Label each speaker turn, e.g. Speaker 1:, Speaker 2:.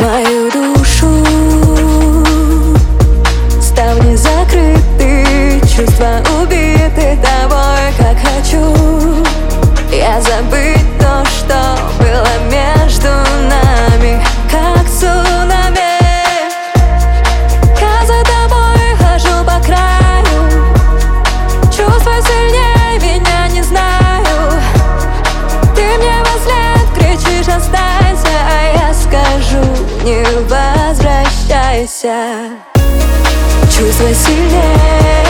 Speaker 1: мою душу. Ставни закрыты, чувства убиты тобой, как хочу я забыть то, что было между нами, как цунами. Я за тобой хожу по краю, чувства сильнее меня, не знаю. Ты мне вслед кричишь: останься, а я скажу: не возвращайся. Чувства сильнее.